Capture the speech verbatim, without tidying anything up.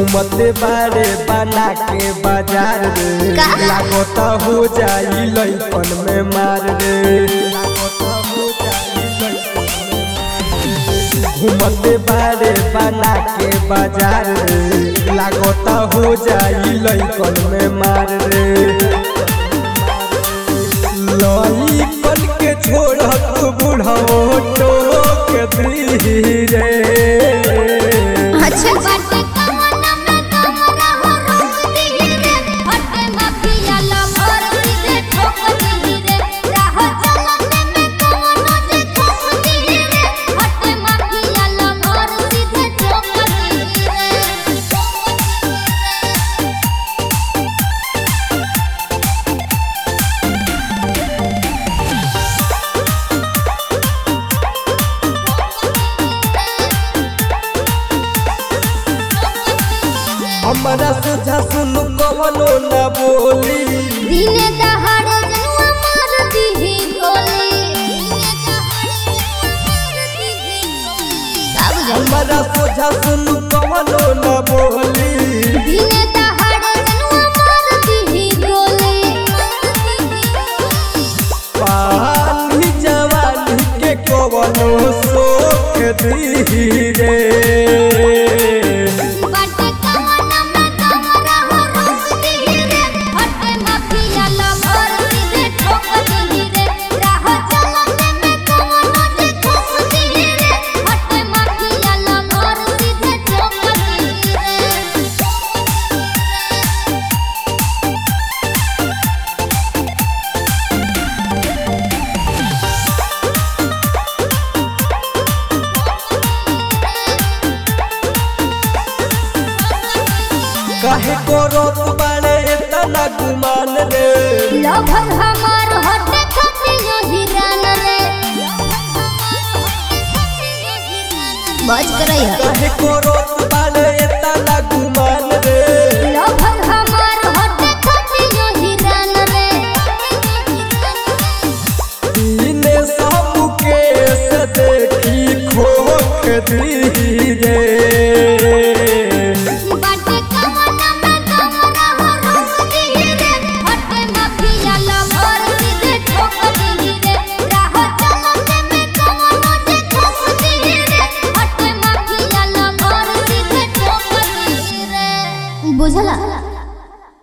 घूमते बारे बना के बाजार रे लागता हो जाई लइकन में मार रे घूमते बारे बना के बाजार रे लागता हो जाई लइकन में मार रे लइकन के छोड़त बुढ़ाओ टोक धीरे अच्छा बाटे कवना में कमरा हो रोक धीरे हटे माफिया ला भर सीधे ठोक धीरे राह चलने में कवनो जे ठोक धीरे हटे माफिया ला भर सीधे ठोक धीरे हमारा सोझा सुन कवनो न बोली दिने दहाड़े जनुआ मार दीही गोली हमारा सोझा सुन कवनो न बोली दिने दहाड़े जनुआ मार दीही गोली पानी जवानी के कवनो सोख धीरे बाटे कवना में कमरा हो रोक धीरे हटे माफिया ला भर सीधे ठोक धीरे राह चलने में कवनो जे ठोक धीरे हटे माफिया ला भर सीधे ठोक धीरे काहे करत बाड़े इतना गुमान रे लभर हमार हटे खतियो हिरान रे बज करई काहे करत बाड़े इतना गुमान रे लभर हमार हटे खतियो हिरान रे इने सब के से देखी खोख धीरे बाटे कवना में कमरा हो रोक धीरे हटे माफिया ला भर सीधे ठोक धीरे राह चलने में कवनो जे ठोक धीरे हटे माफिया ला भर सीधे ठोक धीरे बुझला।